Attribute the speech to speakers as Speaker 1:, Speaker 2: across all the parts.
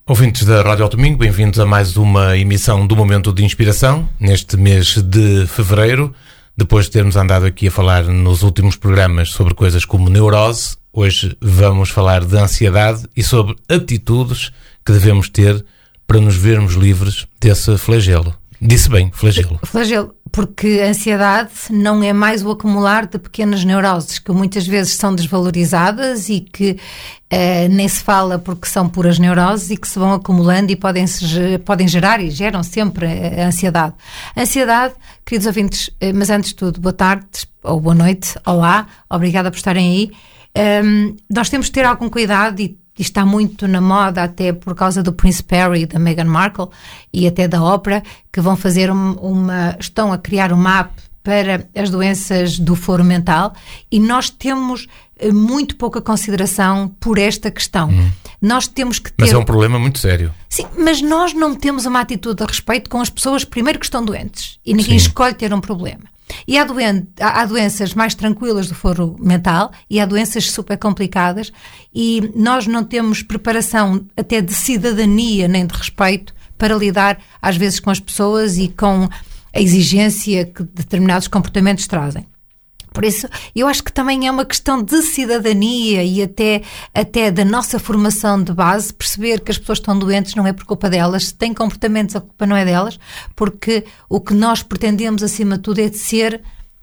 Speaker 1: Ouvintes da Rádio ao Domingo, bem-vindos a mais uma emissão do Momento de Inspiração, neste mês de fevereiro. Depois de termos andado aqui a falar nos últimos programas sobre coisas como neurose, hoje vamos falar de ansiedade e sobre atitudes que devemos ter para nos vermos livres desse flagelo. Disse bem, flagelo.
Speaker 2: Flagelo, porque a ansiedade não é mais o acumular de pequenas neuroses que muitas vezes são desvalorizadas e que nem se fala porque são puras neuroses e que se vão acumulando e podem gerar e geram sempre a ansiedade. A ansiedade, queridos ouvintes, mas antes de tudo, boa tarde ou boa noite, olá, obrigada por estarem aí. Nós temos de ter algum cuidado e está muito na moda até por causa do Prince Harry e da Meghan Markle e até da Oprah, que vão fazer estão a criar uma app para as doenças do foro mental e nós temos muito pouca consideração por esta questão. Nós temos que ter...
Speaker 1: Mas é um problema muito sério.
Speaker 2: Sim, mas nós não temos uma atitude a respeito com as pessoas primeiro que estão doentes e ninguém escolhe ter um problema. E há doenças mais tranquilas do foro mental e há doenças super complicadas e nós não temos preparação até de cidadania nem de respeito para lidar às vezes com as pessoas e com a exigência que determinados comportamentos trazem. Por isso, eu acho que também é uma questão de cidadania e até da nossa formação de base, perceber que as pessoas estão doentes não é por culpa delas, se têm comportamentos a culpa não é delas, porque o que nós pretendemos acima de tudo é de ser,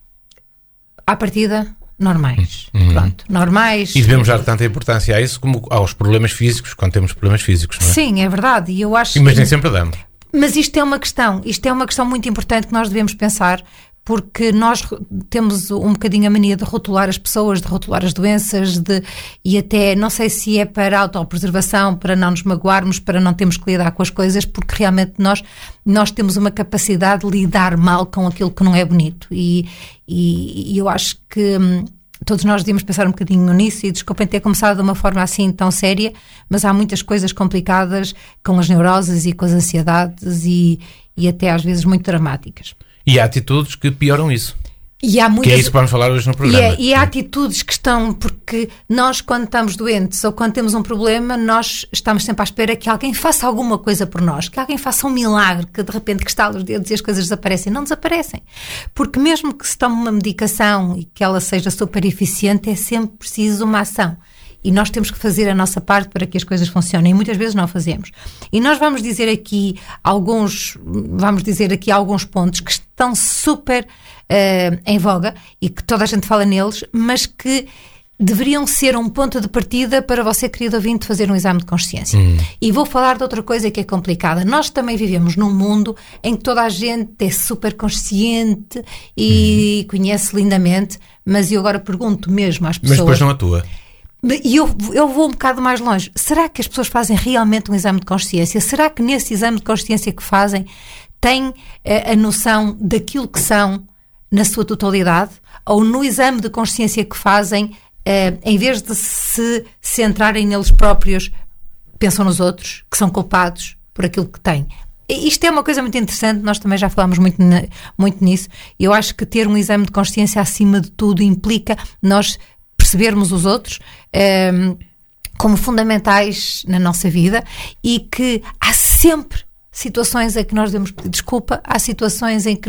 Speaker 2: à partida, normais. Pronto, normais.
Speaker 1: E devemos dar tanta importância a isso como aos problemas físicos, quando temos problemas físicos, não é?
Speaker 2: Sim, é verdade. E eu acho
Speaker 1: mas nem sempre damos.
Speaker 2: Mas isto é uma questão muito importante que nós devemos pensar, porque nós temos um bocadinho a mania de rotular as pessoas, de rotular as doenças, e até, não sei se é para autopreservação, para não nos magoarmos, para não termos que lidar com as coisas, porque realmente nós temos uma capacidade de lidar mal com aquilo que não é bonito. E eu acho que todos nós devíamos pensar um bocadinho nisso e desculpem ter começado de uma forma assim tão séria, mas há muitas coisas complicadas com as neuroses e com as ansiedades e até às vezes muito dramáticas.
Speaker 1: E há atitudes que pioram isso.
Speaker 2: E há muitas...
Speaker 1: Que é isso que vamos falar hoje no programa.
Speaker 2: E há atitudes que estão, porque nós quando estamos doentes ou quando temos um problema, nós estamos sempre à espera que alguém faça alguma coisa por nós, que alguém faça um milagre, que de repente que estala os dedos e as coisas desaparecem. Não desaparecem. Porque mesmo que se tome uma medicação e que ela seja super eficiente, é sempre preciso uma ação. E nós temos que fazer a nossa parte para que as coisas funcionem. E muitas vezes não fazemos. E nós vamos dizer aqui alguns pontos que estão super em voga e que toda a gente fala neles, mas que deveriam ser um ponto de partida para você, querido ouvinte, fazer um exame de consciência. E vou falar de outra coisa que é complicada. Nós também vivemos num mundo em que toda a gente é super consciente e conhece lindamente, mas eu agora pergunto mesmo às pessoas...
Speaker 1: Mas depois não atua.
Speaker 2: E eu vou um bocado mais longe. Será que as pessoas fazem realmente um exame de consciência? Será que nesse exame de consciência que fazem têm a noção daquilo que são na sua totalidade? Ou no exame de consciência que fazem, em vez de se centrarem neles próprios, pensam nos outros, que são culpados por aquilo que têm? Isto é uma coisa muito interessante, nós também já falámos muito nisso. Eu acho que ter um exame de consciência acima de tudo implica nós percebermos os outros como fundamentais na nossa vida e que há sempre situações em que nós devemos pedir desculpa, há situações em que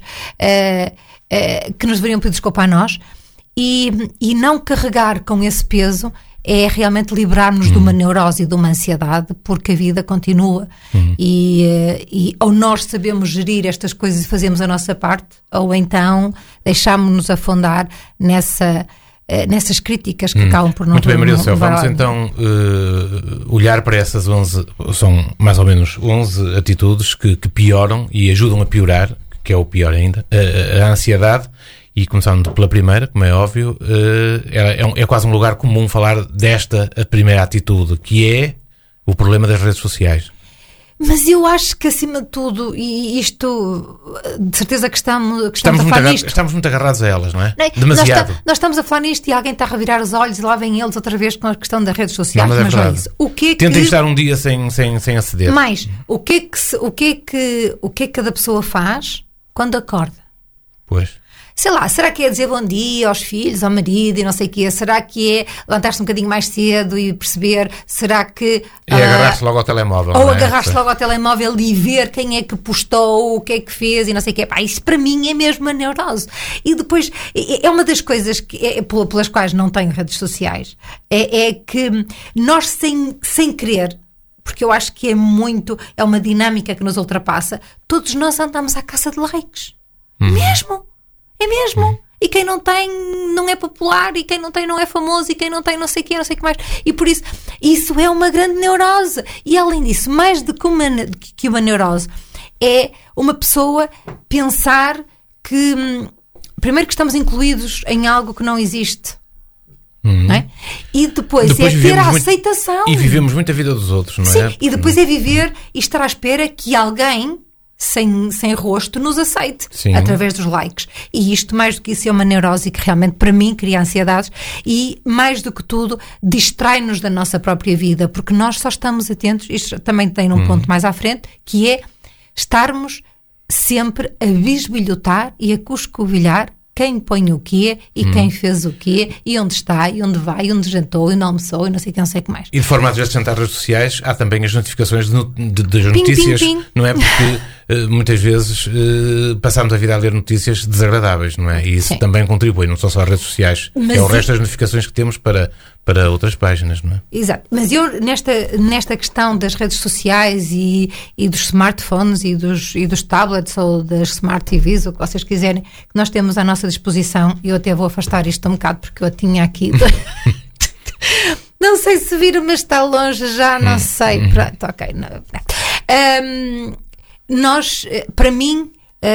Speaker 2: que nos deveriam pedir desculpa a nós e não carregar com esse peso é realmente liberar-nos de uma neurose e de uma ansiedade, porque a vida continua e ou nós sabemos gerir estas coisas e fazemos a nossa parte, ou então deixámos-nos afundar nessas críticas que acabam por não...
Speaker 1: Muito bem, Maria do Céu, vamos então olhar para essas 11, são mais ou menos 11 atitudes que pioram e ajudam a piorar, que é o pior ainda, a ansiedade. E começando pela primeira, como é óbvio, é quase um lugar comum falar desta a primeira atitude, que é o problema das redes sociais.
Speaker 2: Mas eu acho que, acima de tudo, e isto, de certeza que estamos a falar nisto.
Speaker 1: Estamos muito agarrados a elas, não é? Demasiado.
Speaker 2: Nós estamos a falar nisto e alguém está a revirar os olhos e lá vêm eles outra vez com a questão das redes sociais.
Speaker 1: Não, mas é verdade.
Speaker 2: Isso. O que é que...
Speaker 1: Tentem estar um dia sem aceder.
Speaker 2: Mas, o que é que cada pessoa faz quando acorda?
Speaker 1: Pois.
Speaker 2: sei lá, será que é dizer bom dia aos filhos, ao marido e não sei o quê? Será que é levantar-se um bocadinho mais cedo e perceber? Será que...
Speaker 1: E agarrar-se logo ao telemóvel.
Speaker 2: Ou agarrar-se logo ao telemóvel e ver quem é que postou, o que é que fez e não sei o quê. Pá, isso para mim é mesmo a neurose. E depois, é uma das coisas pelas quais não tenho redes sociais, é que nós sem querer, porque eu acho que é uma dinâmica que nos ultrapassa, todos nós andamos à caça de likes. Mesmo. É mesmo. E quem não tem não é popular, e quem não tem não é famoso, e quem não tem não sei o que, não sei o que mais. E por isso é uma grande neurose. E além disso, mais do que uma neurose, é uma pessoa pensar que primeiro que estamos incluídos em algo que não existe. Não é? E depois é ter a aceitação.
Speaker 1: E vivemos muito a vida dos outros, não é?
Speaker 2: Sim, e depois é viver e estar à espera que alguém sem rosto nos aceite. Sim. Através dos likes. E isto, mais do que isso, é uma neurose que realmente para mim cria ansiedades e, mais do que tudo, distrai-nos da nossa própria vida, porque nós só estamos atentos, isto também tem um ponto mais à frente, que é estarmos sempre a bisbilhotar e a cuscovilhar quem põe o quê e quem fez o quê e onde está e onde vai e onde jantou e não almoçou e não sei o que, não sei o que mais.
Speaker 1: E de forma às vezes de redes sociais há também as notificações das notícias,
Speaker 2: ping, ping.
Speaker 1: Não é? Porque muitas vezes passamos a vida a ler notícias desagradáveis, não é? E isso também contribui, não são só as redes sociais, é o resto das notificações que temos para outras páginas, não é?
Speaker 2: Exato, mas eu nesta questão das redes sociais e dos smartphones e dos tablets ou das smart TVs, ou o que vocês quiserem, que nós temos à nossa disposição, e eu até vou afastar isto um bocado porque eu a tinha aqui... Não sei se vir, mas está longe já, não sei. Pronto, ok. Nós, para mim,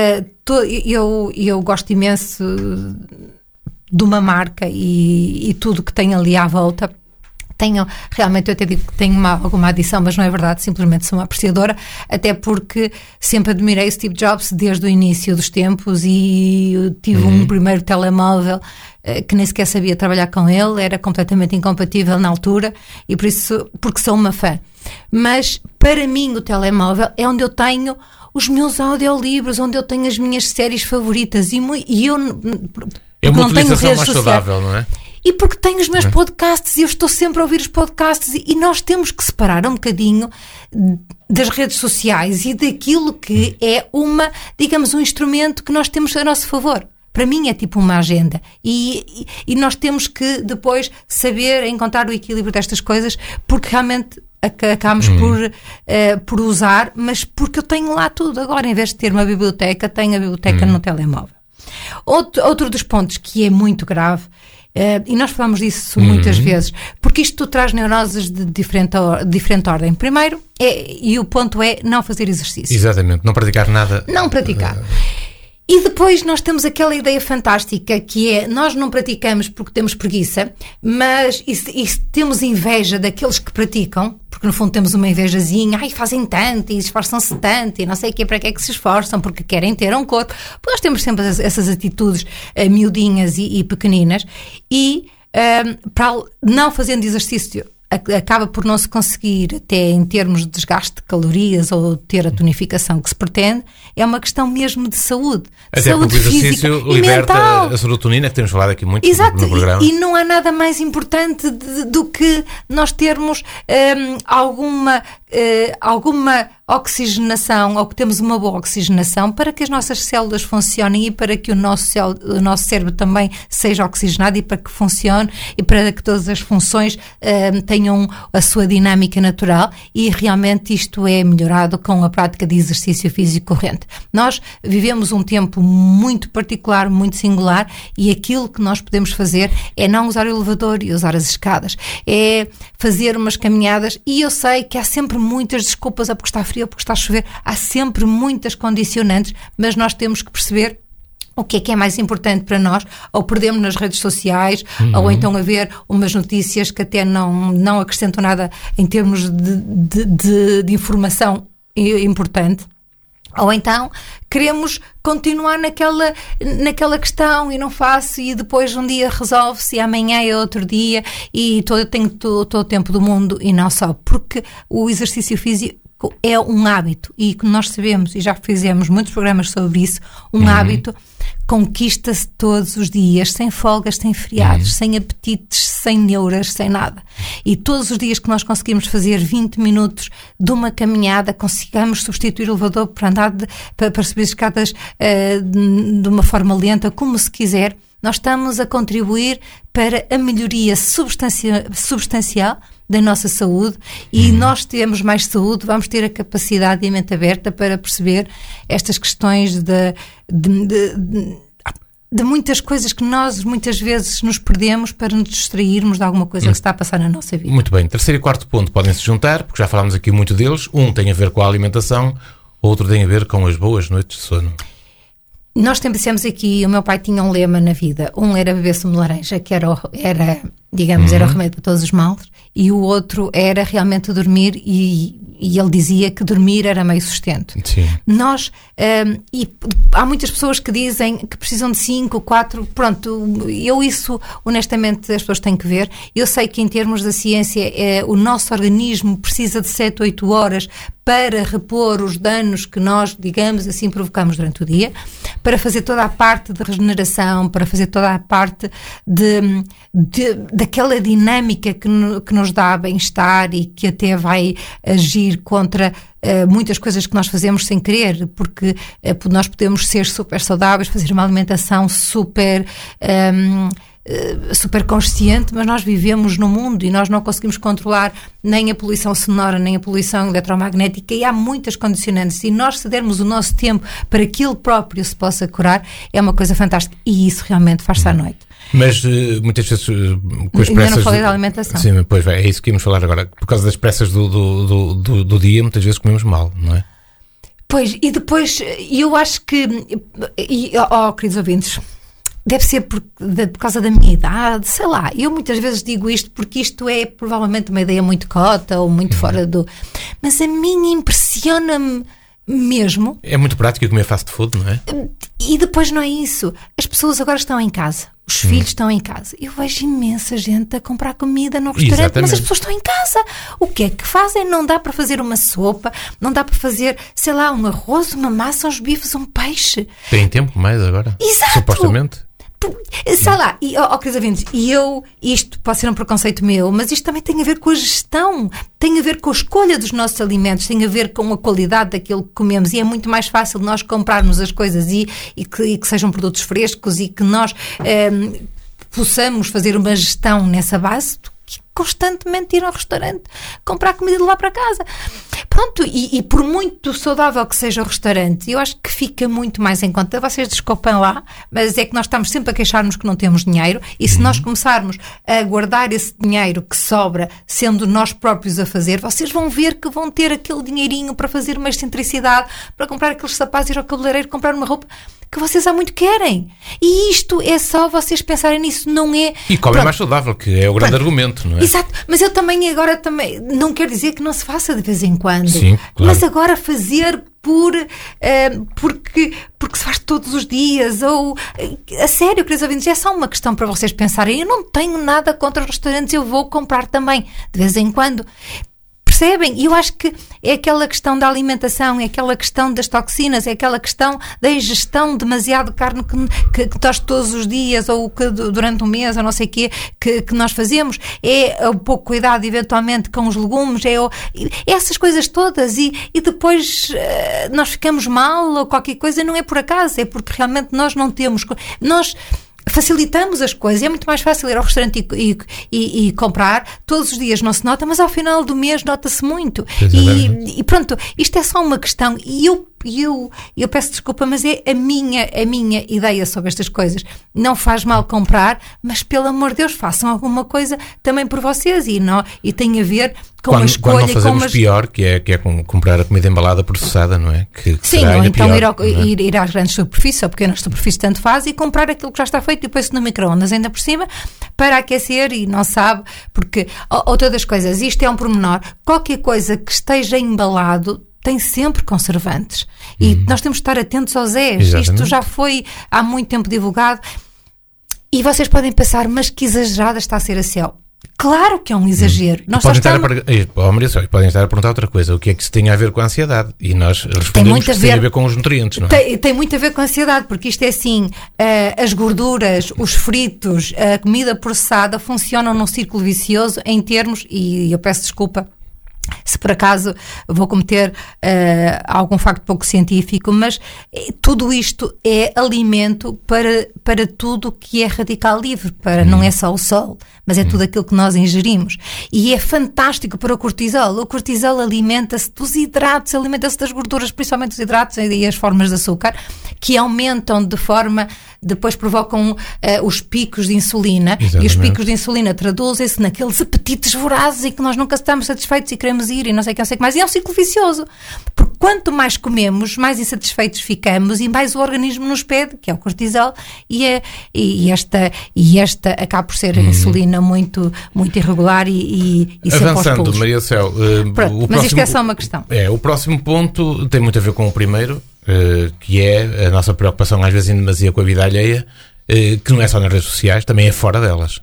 Speaker 2: eu gosto imenso de uma marca e tudo que tem ali à volta. Realmente, eu até digo que tenho alguma adição, mas não é verdade, simplesmente sou uma apreciadora, até porque sempre admirei Steve Jobs desde o início dos tempos e eu tive um primeiro telemóvel que nem sequer sabia trabalhar com ele, era completamente incompatível na altura, e por isso, porque sou uma fã. Mas para mim o telemóvel é onde eu tenho os meus audiolivros, onde eu tenho as minhas séries favoritas, e eu
Speaker 1: é uma utilização mais saudável, não é?
Speaker 2: E porque tenho os meus podcasts e eu estou sempre a ouvir os podcasts, e nós temos que separar um bocadinho das redes sociais e daquilo que é digamos, um instrumento que nós temos a nosso favor. Para mim é tipo uma agenda e nós temos que depois saber encontrar o equilíbrio destas coisas, porque realmente acabamos por usar, mas porque eu tenho lá tudo. Agora, em vez de ter uma biblioteca, tenho a biblioteca no telemóvel. Outro dos pontos que é muito grave, e nós falamos disso muitas vezes, porque isto traz neuroses de diferente ordem. Primeiro, e o ponto é não fazer exercício.
Speaker 1: Exatamente, não praticar nada.
Speaker 2: Não praticar. E depois nós temos aquela ideia fantástica que é, nós não praticamos porque temos preguiça, mas e temos inveja daqueles que praticam, porque no fundo temos uma invejazinha, fazem tanto e esforçam-se tanto e não sei o quê, para que é que se esforçam, porque querem ter um corpo. Porque nós temos sempre essas atitudes miudinhas e pequeninas, e para não fazendo exercício acaba por não se conseguir, até em termos de desgaste de calorias ou ter a tonificação que se pretende. É uma questão mesmo de saúde.
Speaker 1: Até
Speaker 2: saúde
Speaker 1: porque o exercício
Speaker 2: física
Speaker 1: liberta
Speaker 2: e mental.
Speaker 1: A serotonina, que temos falado aqui muito.
Speaker 2: Exato,
Speaker 1: no programa.
Speaker 2: E não há nada mais importante do que nós termos alguma oxigenação, ou que temos uma boa oxigenação, para que as nossas células funcionem e para que o nosso cérebro também seja oxigenado e para que funcione e para que todas as funções tenham a sua dinâmica natural, e realmente isto é melhorado com a prática de exercício físico corrente. Nós vivemos um tempo muito particular, muito singular, e aquilo que nós podemos fazer é não usar o elevador e usar as escadas, é fazer umas caminhadas, e eu sei que há sempre muitas desculpas, porque está frio, porque está a chover, há sempre muitas condicionantes, mas nós temos que perceber o que é mais importante para nós, ou perdemos nas redes sociais, ou então haver umas notícias que até não acrescentam nada em termos de informação importante. Ou então queremos continuar naquela questão e não faço, e depois um dia resolve-se e amanhã é outro dia, e eu tenho todo o tempo do mundo, e não só. Porque o exercício físico é um hábito, e que nós sabemos, e já fizemos muitos programas sobre isso, hábito conquista-se todos os dias, sem folgas, sem feriados, sem apetites, sem neuras, sem nada. E todos os dias que nós conseguimos fazer 20 minutos de uma caminhada, consigamos substituir o elevador por andar para subir escadas de uma forma lenta, como se quiser, nós estamos a contribuir para a melhoria substancial da nossa saúde, e nós temos mais saúde, vamos ter a capacidade e a mente aberta para perceber estas questões de muitas coisas que nós muitas vezes nos perdemos para nos distrairmos de alguma coisa que está a passar na nossa vida.
Speaker 1: Muito bem. Terceiro e quarto ponto podem se juntar, porque já falámos aqui muito deles. Um tem a ver com a alimentação, outro tem a ver com as boas noites de sono.
Speaker 2: Nós sempre dissemos aqui, o meu pai tinha um lema na vida. Um era beber sumo de laranja, que era o remédio para todos os males, e o outro era realmente dormir, e ele dizia que dormir era meio sustento.
Speaker 1: Sim.
Speaker 2: Nós, e há muitas pessoas que dizem que precisam de 5, 4, pronto, isso honestamente as pessoas têm que ver. Eu sei que em termos da ciência o nosso organismo precisa de 7, 8 horas para repor os danos que nós, digamos assim, provocamos durante o dia, para fazer toda a parte de regeneração, para fazer toda a parte daquela dinâmica que nos dá bem-estar e que até vai agir contra muitas coisas que nós fazemos sem querer, porque nós podemos ser super saudáveis, fazer uma alimentação super consciente, mas nós vivemos no mundo e nós não conseguimos controlar nem a poluição sonora, nem a poluição eletromagnética, e há muitas condicionantes, e nós cedermos o nosso tempo para que ele próprio se possa curar, é uma coisa fantástica, e isso realmente faz-se à noite.
Speaker 1: Mas muitas vezes com as pressas...
Speaker 2: Eu não falei da alimentação.
Speaker 1: Sim, pois é isso que íamos falar agora. Por causa das pressas do dia, muitas vezes comemos mal, não é?
Speaker 2: Pois, e depois, eu acho que... queridos ouvintes, deve ser por causa da minha idade, sei lá. Eu muitas vezes digo isto porque isto é provavelmente uma ideia muito cota ou muito fora do... Mas a mim impressiona-me mesmo.
Speaker 1: É muito prático comer fast food, não é?
Speaker 2: E depois não é isso. As pessoas agora estão em casa. Os filhos estão em casa. Eu vejo imensa gente a comprar comida no restaurante. Exatamente. Mas as pessoas estão em casa. O que é que fazem? Não dá para fazer uma sopa, não dá para fazer, sei lá, um arroz, uma massa, uns bifes, um peixe.
Speaker 1: Tem tempo mais agora.
Speaker 2: Exato.
Speaker 1: Supostamente.
Speaker 2: Sei lá, queridos ouvintes, isto pode ser um preconceito meu, mas isto também tem a ver com a gestão, tem a ver com a escolha dos nossos alimentos, tem a ver com a qualidade daquilo que comemos, e é muito mais fácil nós comprarmos as coisas e que sejam produtos frescos, e que nós possamos fazer uma gestão nessa base do que constantemente ir ao restaurante comprar comida de lá para casa. Pronto, e por muito saudável que seja o restaurante, eu acho que fica muito mais em conta. Vocês desculpem lá, mas é que nós estamos sempre a queixar-nos que não temos dinheiro, e se nós começarmos a guardar esse dinheiro que sobra, sendo nós próprios a fazer, vocês vão ver que vão ter aquele dinheirinho para fazer uma excentricidade, para comprar aqueles sapatos, ir ao cabeleireiro, comprar uma roupa que vocês há muito querem. E isto é só vocês pensarem nisso, não é...
Speaker 1: E comem mais saudável, que é o grande argumento, não é?
Speaker 2: Exato, mas eu também não quero dizer que não se faça de vez em quando.
Speaker 1: Sim, claro.
Speaker 2: Mas agora fazer porque se faz todos os dias, ou a sério, queridos ouvintes, é só uma questão para vocês pensarem. Eu não tenho nada contra os restaurantes, eu vou comprar também de vez em quando. Percebem? E eu acho que é aquela questão da alimentação, é aquela questão das toxinas, é aquela questão da ingestão demasiado de carne que nós todos os dias, ou que durante um mês, ou não sei o quê, que nós fazemos. É o pouco cuidado, eventualmente, com os legumes, é essas coisas todas. E depois nós ficamos mal ou qualquer coisa, não é por acaso, é porque realmente nós não temos... Nós facilitamos as coisas, é muito mais fácil ir ao restaurante e comprar. Todos os dias não se nota, mas ao final do mês nota-se muito. E pronto, isto é só uma questão, e eu peço desculpa, mas é a minha ideia sobre estas coisas. Não faz mal comprar, mas pelo amor de Deus, façam alguma coisa também por vocês, e tem a ver com a escolha.
Speaker 1: Quando não fazemos pior, que é comprar a comida embalada processada, não é?
Speaker 2: Sim, ou então ir às grandes superfícies, ou pequenas superfícies, tanto faz, e comprar aquilo que já está feito e depois no micro-ondas ainda por cima, para aquecer, e não sabe, porque, outra das coisas, isto é um pormenor, qualquer coisa que esteja embalado tem sempre conservantes, e nós temos de estar atentos aos Zés. Exatamente. Isto já foi há muito tempo divulgado, e vocês podem pensar, mas que exagerada está a ser a Céu. Claro que é um exagero. Nós
Speaker 1: podem estar a perguntar outra coisa. O que é que isso tem a ver com a ansiedade? E nós respondemos que tem a ver com os nutrientes, não é?
Speaker 2: Tem muito a ver com a ansiedade, porque isto é assim, as gorduras, os fritos, a comida processada funcionam num círculo vicioso em termos, e eu peço desculpa se por acaso vou cometer algum facto pouco científico, mas tudo isto é alimento para tudo que é radical livre, não é só o sol, mas é tudo aquilo que nós ingerimos. E é fantástico para o cortisol. O cortisol alimenta-se dos hidratos, alimenta-se das gorduras, principalmente os hidratos e as formas de açúcar, que aumentam de forma... Depois provocam os picos de insulina. Exatamente. E os picos de insulina traduzem-se naqueles apetites vorazes e que nós nunca estamos satisfeitos e queremos ir e não sei o que mais. E é um ciclo vicioso. Porque quanto mais comemos, mais insatisfeitos ficamos e mais o organismo nos pede, que é o cortisol, e esta acaba por ser a insulina muito, muito irregular e
Speaker 1: avançando, Maria do Céu.
Speaker 2: Mas isto é só uma questão.
Speaker 1: O próximo ponto tem muito a ver com o primeiro, que é a nossa preocupação às vezes em demasia com a vida alheia, que não é só nas redes sociais, também é fora delas.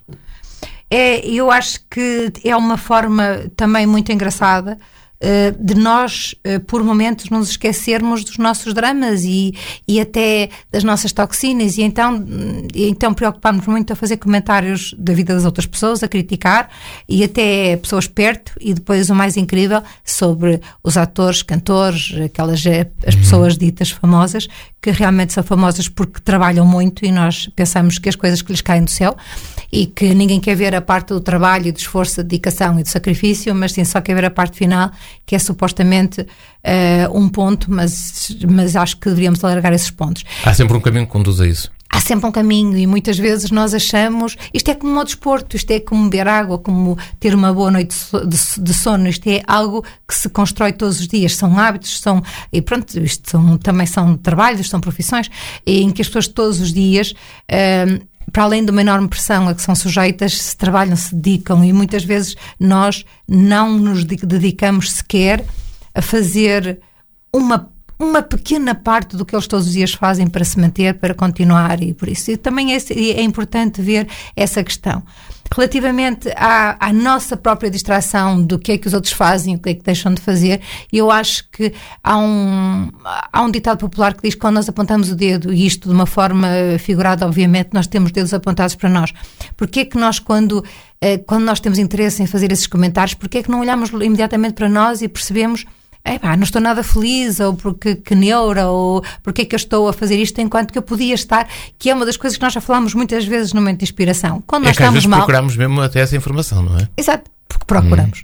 Speaker 2: Eu acho que é uma forma também muito engraçada de nós, por momentos, nos esquecermos dos nossos dramas e até das nossas toxinas, e então preocupamos muito a fazer comentários da vida das outras pessoas, a criticar, e até pessoas perto, e depois o mais incrível, sobre os atores, cantores, as pessoas ditas famosas, que realmente são famosas porque trabalham muito, e nós pensamos que as coisas que lhes caem do céu, e que ninguém quer ver a parte do trabalho, do esforço, da dedicação e do sacrifício, mas sim só quer ver a parte final, que é supostamente um ponto, mas acho que deveríamos alargar esses pontos.
Speaker 1: Há sempre um caminho que conduz a isso.
Speaker 2: Há sempre um caminho, e muitas vezes nós achamos, isto é como o desporto, isto é como beber água, como ter uma boa noite de sono, isto é algo que se constrói todos os dias, são hábitos, e pronto, também são trabalhos, são profissões, em que as pessoas todos os dias... para além de uma enorme pressão a que são sujeitas, se trabalham, se dedicam, e muitas vezes nós não nos dedicamos sequer a fazer uma pequena parte do que eles todos os dias fazem para se manter, para continuar, e por isso também é importante ver essa questão. Relativamente à nossa própria distração do que é que os outros fazem, o que é que deixam de fazer, eu acho que há um ditado popular que diz que quando nós apontamos o dedo, e isto de uma forma figurada, obviamente, nós temos dedos apontados para nós. Porque é que nós, quando nós temos interesse em fazer esses comentários, porque é que não olhamos imediatamente para nós e percebemos: não estou nada feliz, ou porque que neura, ou porque é que eu estou a fazer isto enquanto que eu podia estar, que é uma das coisas que nós já falámos muitas vezes no momento de inspiração. Quando nós estamos
Speaker 1: às vezes
Speaker 2: mal,
Speaker 1: procuramos mesmo até essa informação, não é?
Speaker 2: Exato, porque procuramos.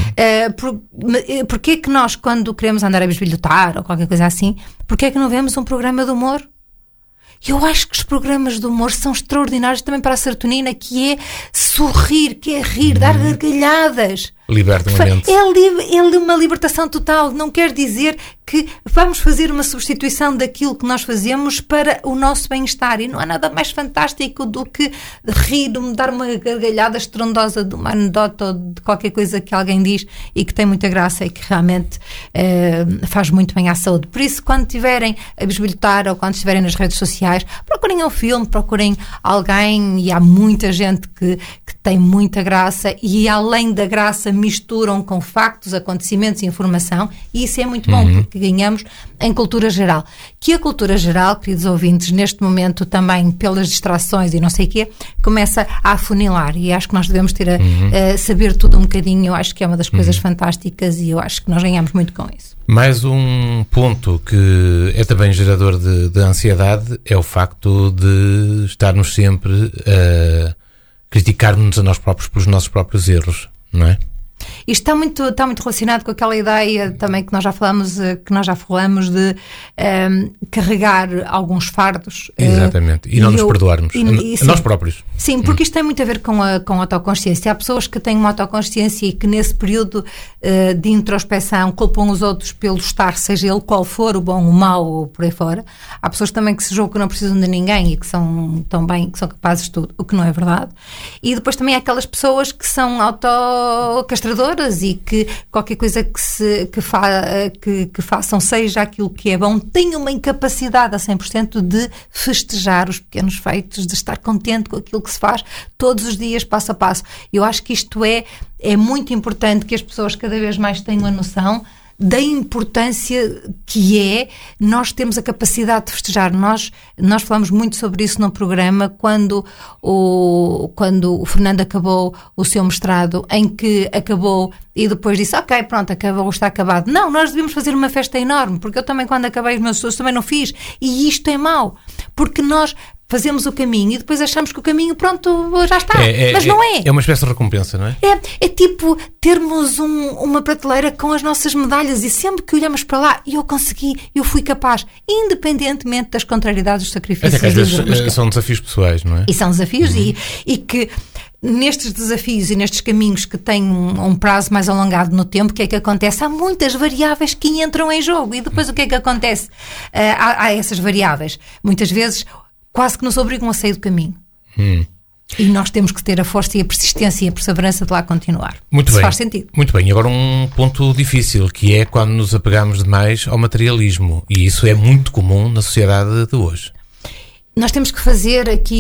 Speaker 2: Porque é que nós, quando queremos andar a bisbilhotar ou qualquer coisa assim, porque é que não vemos um programa de humor? Eu acho que os programas de humor são extraordinários também para a serotonina, que é sorrir, que é rir, dar gargalhadas.
Speaker 1: Liberta a mente.
Speaker 2: É uma libertação total. Não quer dizer que vamos fazer uma substituição daquilo que nós fazemos para o nosso bem-estar. E não há nada mais fantástico do que rir, dar uma gargalhada estrondosa de uma anedota ou de qualquer coisa que alguém diz e que tem muita graça e que realmente faz muito bem à saúde. Por isso, quando estiverem a bisbilhotar ou quando estiverem nas redes sociais, procurem um filme, procurem alguém, e há muita gente que tem muita graça, e além da graça misturam com factos, acontecimentos e informação, e isso é muito bom, porque ganhamos em cultura geral. Que a cultura geral, queridos ouvintes, neste momento também pelas distrações e não sei o quê, começa a afunilar, e acho que nós devemos ter a saber tudo um bocadinho. Eu acho que é uma das coisas fantásticas, e eu acho que nós ganhamos muito com isso.
Speaker 1: Mais um ponto que é também gerador de ansiedade é o facto de estarmos sempre a criticar-nos a nós próprios pelos nossos próprios erros, não é?
Speaker 2: Isto está muito relacionado com aquela ideia também que nós já falamos de carregar alguns fardos.
Speaker 1: Exatamente. E não nos perdoarmos. Nós próprios.
Speaker 2: Sim, porque isto tem muito a ver com a autoconsciência. Há pessoas que têm uma autoconsciência e que nesse período de introspeção culpam os outros pelo estar, seja ele qual for, o bom, o mau ou por aí fora. Há pessoas também que se julgam que não precisam de ninguém e que são que são capazes de tudo, o que não é verdade. E depois também há aquelas pessoas que são autocastradoras horas e que qualquer coisa que façam, seja aquilo que é bom, tenham uma incapacidade a 100% de festejar os pequenos feitos, de estar contente com aquilo que se faz todos os dias, passo a passo. Eu acho que isto é muito importante que as pessoas cada vez mais tenham a noção da importância que é nós termos a capacidade de festejar. Nós falamos muito sobre isso no programa quando o Fernando acabou o seu mestrado, em que acabou e depois disse, ok, pronto, acabou, está acabado. Não, nós devíamos fazer uma festa enorme, porque eu também quando acabei os meus estudos também não fiz, e isto é mau, porque nós fazemos o caminho e depois achamos que o caminho, pronto, já está. Mas não é.
Speaker 1: É uma espécie de recompensa, não é?
Speaker 2: É tipo termos uma prateleira com as nossas medalhas e sempre que olhamos para lá, eu consegui, eu fui capaz, independentemente das contrariedades, dos sacrifícios.
Speaker 1: Até que às vezes são desafios pessoais, não é?
Speaker 2: E são desafios e que nestes desafios e nestes caminhos que têm um prazo mais alongado no tempo, o que é que acontece? Há muitas variáveis que entram em jogo e depois o que é que acontece? Há essas variáveis. Muitas vezes quase que nos obrigam a sair do caminho. E nós temos que ter a força e a persistência e a perseverança de lá continuar.
Speaker 1: Muito bem.
Speaker 2: Faz sentido.
Speaker 1: Muito bem. E agora um ponto difícil, que é quando nos apegamos demais ao materialismo. E isso é muito comum na sociedade de hoje.
Speaker 2: Nós temos que fazer aqui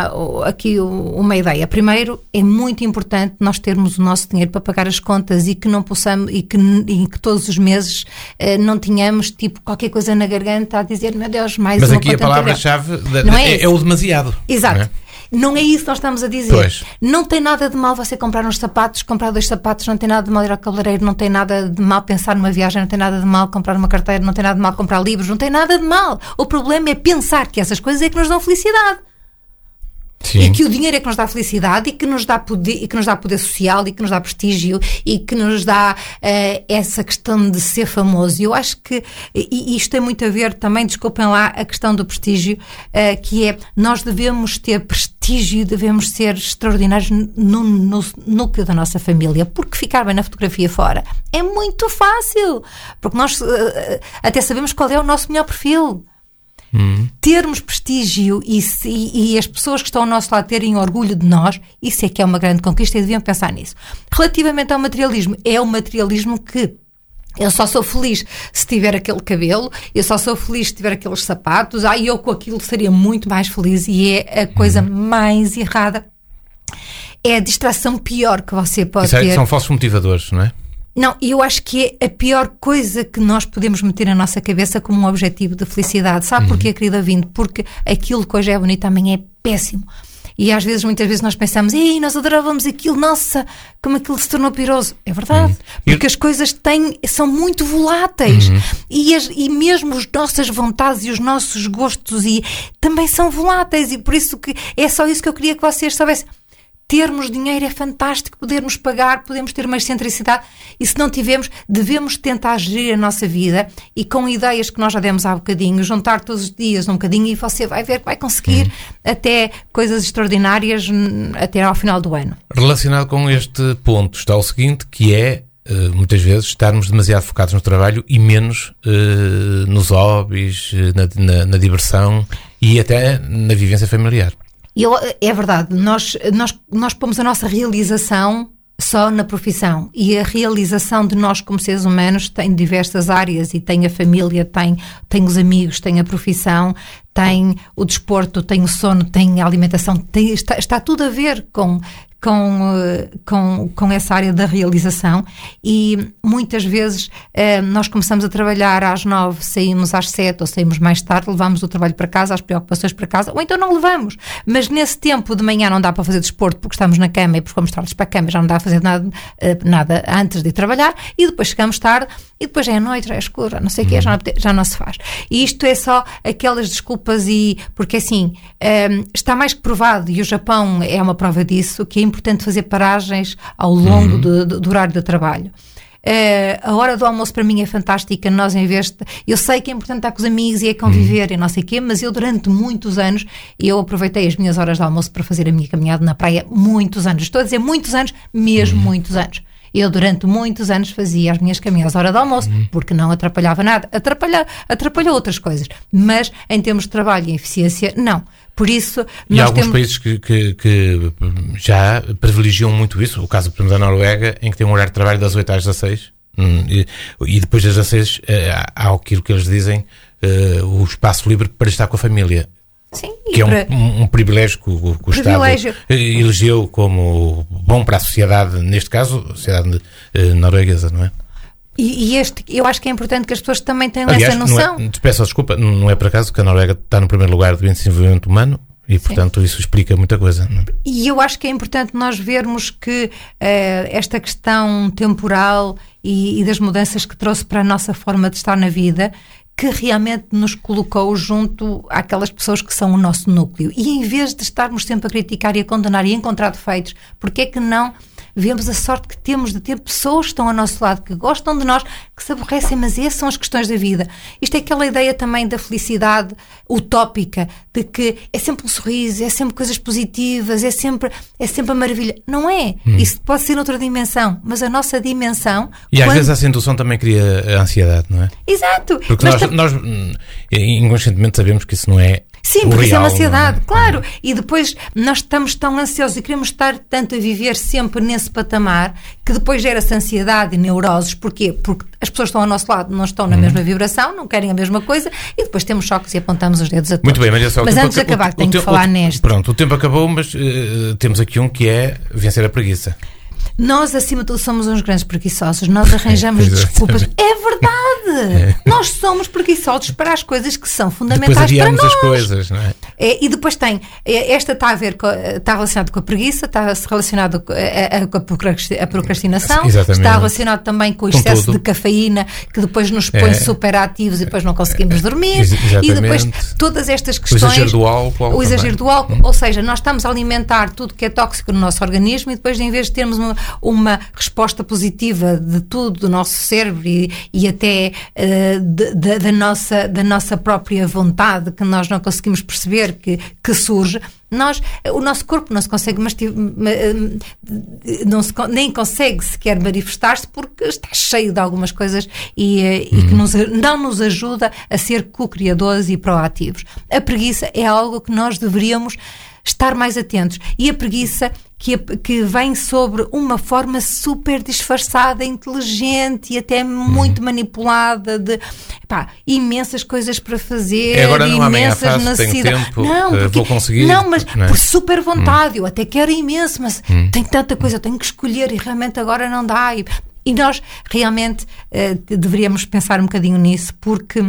Speaker 2: uma ideia. Primeiro, é muito importante nós termos o nosso dinheiro para pagar as contas e que não possamos, e que todos os meses não tenhamos tipo qualquer coisa na garganta a dizer, meu Deus, mais
Speaker 1: mas
Speaker 2: uma
Speaker 1: aqui a palavra-chave é o demasiado.
Speaker 2: Exato. Não é isso que nós estamos a dizer.
Speaker 1: Pois.
Speaker 2: Não tem nada de mal você comprar uns sapatos, comprar 2 sapatos, não tem nada de mal ir ao cabeleireiro, não tem nada de mal pensar numa viagem, não tem nada de mal comprar uma carteira, não tem nada de mal comprar livros, não tem nada de mal. O problema é pensar que essas coisas é que nos dão felicidade. Sim. E que o dinheiro é que nos dá felicidade e que nos dá poder social e que nos dá prestígio e que nos dá essa questão de ser famoso. E eu acho que isto tem muito a ver também, desculpem lá, a questão do prestígio, que é, nós devemos ter prestígio, devemos ser extraordinários no núcleo da nossa família, porque ficar bem na fotografia fora é muito fácil, porque nós até sabemos qual é o nosso melhor perfil. Termos prestígio e as pessoas que estão ao nosso lado terem orgulho de nós, isso é que é uma grande conquista e deviam pensar nisso. Relativamente ao materialismo, é o materialismo que eu só sou feliz se tiver aquele cabelo, eu só sou feliz se tiver aqueles sapatos, eu com aquilo seria muito mais feliz, e é a coisa mais errada. É a distração pior que você pode ter.
Speaker 1: São falsos motivadores, não é?
Speaker 2: Não, eu acho que é a pior coisa que nós podemos meter na nossa cabeça como um objetivo de felicidade. Sabe porquê, querida Vinte? Porque aquilo que hoje é bonito também é péssimo. E às vezes, muitas vezes nós pensamos, nós adorávamos aquilo, nossa, como aquilo se tornou piroso. É verdade, porque as coisas são muito voláteis. E mesmo as nossas vontades e os nossos gostos também são voláteis. E por isso que é só isso que eu queria que vocês soubessem. Termos dinheiro é fantástico, podermos pagar, podemos ter uma excentricidade, e se não tivermos, devemos tentar gerir a nossa vida e com ideias que nós já demos há bocadinho, juntar todos os dias um bocadinho e você vai ver que vai conseguir até coisas extraordinárias até ao final do ano. Relacionado
Speaker 1: com este ponto está o seguinte, que é muitas vezes estarmos demasiado focados no trabalho e menos nos hobbies, na diversão e até na vivência familiar.
Speaker 2: É verdade, nós pomos a nossa realização só na profissão, e a realização de nós como seres humanos tem diversas áreas, e tem a família, tem os amigos, tem a profissão, tem o desporto, tem o sono, tem a alimentação, está tudo a ver com essa área da realização. E muitas vezes nós começamos a trabalhar às 9, saímos às 7 ou saímos mais tarde, levamos o trabalho para casa, as preocupações para casa, ou então não levamos, mas nesse tempo de manhã não dá para fazer desporto porque estamos na cama e porque fomos tardes para a cama, já não dá a fazer nada antes de ir trabalhar, e depois chegamos tarde e depois já é noite, já é escuro, não sei o quê, já não se faz. E isto é só aquelas desculpas, porque assim, está mais que provado, e o Japão é uma prova disso, que é importante fazer paragens ao longo do horário de trabalho. A hora do almoço para mim é fantástica. Nós, em vez de... Eu sei que é importante estar com os amigos e é conviver e não sei o quê, mas eu durante muitos anos eu aproveitei as minhas horas de almoço para fazer a minha caminhada na praia. Muitos anos, estou a dizer muitos anos, mesmo muitos anos. Eu, durante muitos anos, fazia as minhas caminhadas à hora do almoço, porque não atrapalhava nada. Atrapalhou outras coisas. Mas, em termos de trabalho e eficiência, não. Por isso,
Speaker 1: e há alguns países que já privilegiam muito isso. O caso, por exemplo, da Noruega, em que tem um horário de trabalho das 8 às 16. E depois das 16 há aquilo que eles dizem, o espaço livre para estar com a família.
Speaker 2: Sim,
Speaker 1: que é um privilégio que o Estado elegeu como bom para a sociedade, neste caso, a sociedade norueguesa, não é?
Speaker 2: E eu acho que é importante que as pessoas também tenham
Speaker 1: Aliás,
Speaker 2: essa noção.
Speaker 1: Te peço desculpa, não é por acaso que a Noruega está no primeiro lugar do índice de desenvolvimento humano e, portanto, isso explica muita coisa. Não é?
Speaker 2: E eu acho que é importante nós vermos que esta questão temporal e das mudanças que trouxe para a nossa forma de estar na vida, que realmente nos colocou junto àquelas pessoas que são o nosso núcleo. E em vez de estarmos sempre a criticar e a condenar e a encontrar defeitos, porque é que não vemos a sorte que temos de ter pessoas que estão ao nosso lado, que gostam de nós, que se aborrecem, mas essas são as questões da vida. Isto é aquela ideia também da felicidade utópica, de que é sempre um sorriso, é sempre coisas positivas, é sempre a maravilha. Não é. Isso pode ser noutra dimensão, mas a nossa dimensão...
Speaker 1: E às vezes a acentuação também cria a ansiedade, não é?
Speaker 2: Exato.
Speaker 1: Porque nós inconscientemente sabemos que isso não é...
Speaker 2: Sim, porque isso é uma ansiedade,
Speaker 1: não é?
Speaker 2: claro. E depois nós estamos tão ansiosos e queremos estar tanto a viver sempre nesse patamar que depois gera-se ansiedade e neuroses. Porquê? Porque as pessoas estão ao nosso lado, não estão na mesma vibração, não querem a mesma coisa e depois temos choques e apontamos os dedos a todos.
Speaker 1: Muito bem, Maria Célia,
Speaker 2: mas antes de acabar, tenho que falar neste.
Speaker 1: Pronto, o tempo acabou, mas temos aqui um que é vencer a preguiça.
Speaker 2: Nós, acima de tudo, somos uns grandes preguiçosos. Nós arranjamos desculpas. É verdade! Nós somos preguiçosos para as coisas que são fundamentais para nós.
Speaker 1: As coisas, não é?
Speaker 2: E depois esta está relacionado com a preguiça, está relacionado com a procrastinação,
Speaker 1: exatamente.
Speaker 2: Está relacionado também com o excesso de cafeína, que depois nos põe super ativos e depois não conseguimos dormir.
Speaker 1: Exatamente.
Speaker 2: E depois todas estas questões...
Speaker 1: O exagero do álcool.
Speaker 2: O exagero do álcool, ou seja, nós estamos a alimentar tudo que é tóxico no nosso organismo e depois, em vez de termos uma resposta positiva de tudo, do nosso cérebro e até da nossa própria vontade, que nós não conseguimos perceber que surge, o nosso corpo não se consegue nem consegue sequer manifestar-se porque está cheio de algumas coisas e que não nos ajuda a ser co-criadores e proativos. A preguiça é algo que nós deveríamos estar mais atentos. E a preguiça que vem sobre uma forma super disfarçada, inteligente e até muito manipulada de imensas coisas para fazer,
Speaker 1: agora não,
Speaker 2: imensas necessidades.
Speaker 1: Vou conseguir.
Speaker 2: Não, mas por super vontade, eu até quero imenso, mas tenho tanta coisa, eu tenho que escolher e realmente agora não dá. E nós realmente deveríamos pensar um bocadinho nisso, porque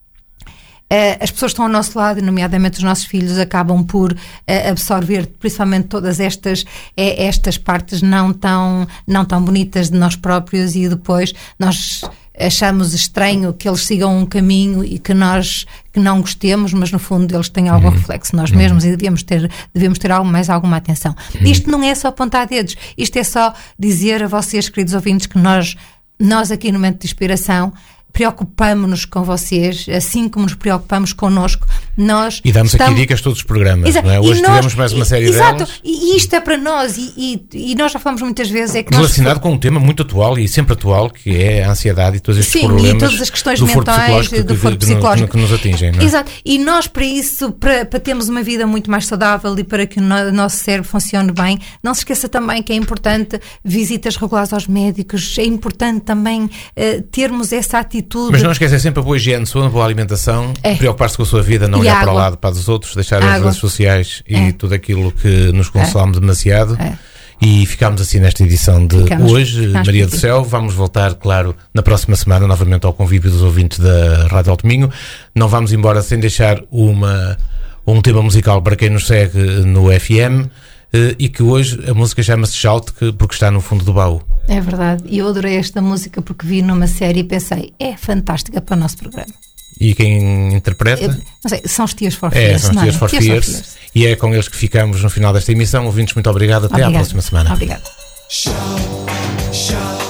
Speaker 2: as pessoas que estão ao nosso lado, nomeadamente os nossos filhos, acabam por absorver principalmente todas estas partes não tão bonitas de nós próprios e depois nós achamos estranho que eles sigam um caminho e que nós que não gostemos, mas no fundo eles têm algum reflexo de nós mesmos e devemos ter alguma atenção. Isto não é só apontar dedos, isto é só dizer a vocês, queridos ouvintes, que nós aqui no Momento de Inspiração preocupamos-nos com vocês, assim como nos preocupamos connosco.
Speaker 1: E damos aqui dicas todos os programas,
Speaker 2: exato.
Speaker 1: Não é? Hoje tivemos mais uma série delas.
Speaker 2: E isto é para nós, e nós já falamos muitas vezes...
Speaker 1: relacionado com um tema muito atual e sempre atual, que é a ansiedade e todos estes problemas.
Speaker 2: Sim, e todas as questões mentais, do foro psicológico.
Speaker 1: Que nos atingem, não é?
Speaker 2: Exato. E nós, para isso, para termos uma vida muito mais saudável e para que o nosso cérebro funcione bem, não se esqueça também que é importante visitas regulares aos médicos, é importante também termos essa atitude.
Speaker 1: Mas não esqueça sempre a boa higiene, sono, boa alimentação, preocupar-se com a sua vida, não olhar para o lado, para os outros, deixar as redes sociais e tudo aquilo que nos consome demasiado. E ficámos assim nesta edição de hoje, Maria do Céu. Vamos voltar, claro, na próxima semana, novamente ao convívio dos ouvintes da Rádio Alto Minho. Não vamos embora sem deixar um tema musical para quem nos segue no FM. E que hoje a música chama-se Shout, porque está no fundo do baú.
Speaker 2: É verdade, e eu adorei esta música porque vi numa série e pensei, é fantástica para o nosso programa.
Speaker 1: E quem interpreta?
Speaker 2: Não sei, são os Tears for Fears.
Speaker 1: São os Tears for Fears. E é com eles que ficamos no final desta emissão. Ouvintes, muito obrigado. Até à próxima semana.
Speaker 2: Obrigada.
Speaker 3: Shout, shout.